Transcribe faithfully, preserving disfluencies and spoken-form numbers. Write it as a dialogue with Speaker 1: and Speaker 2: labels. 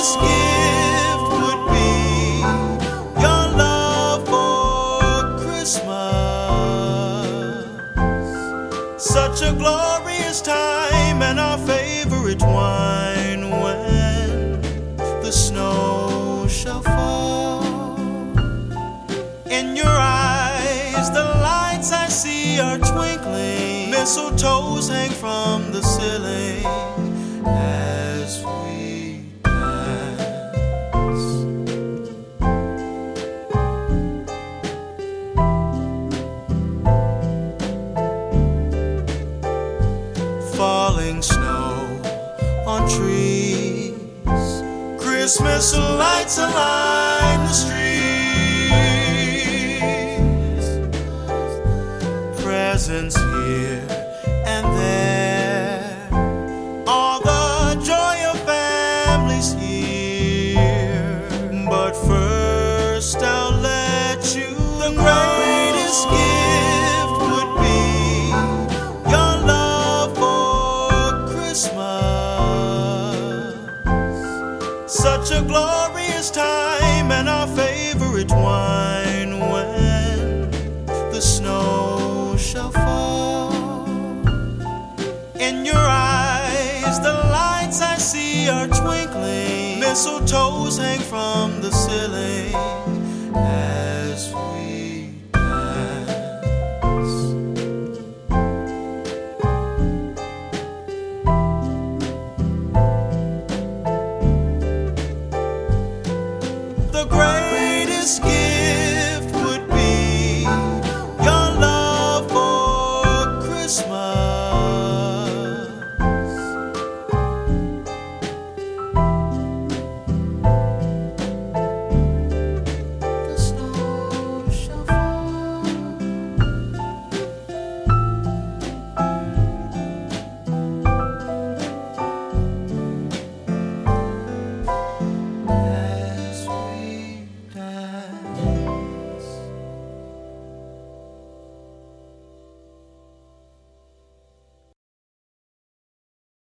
Speaker 1: greatest gift would be your love for Christmas. Such a glorious time and our favorite wine when the snow shall fall. In your eyes the lights I see are twinkling, mistletoes hang from the ceiling as we dance. Falling snow on trees, Christmas lights align the streets, presents here and there, all the joy of families here. But first I'll let you know, the greatest gift would be your love for Christmas. Such a glorious time and our favorite wine when the snow shall fall. In your eyes the lights I see are twinkling, mistletoes hang from the ceiling as we dance. The greatest gift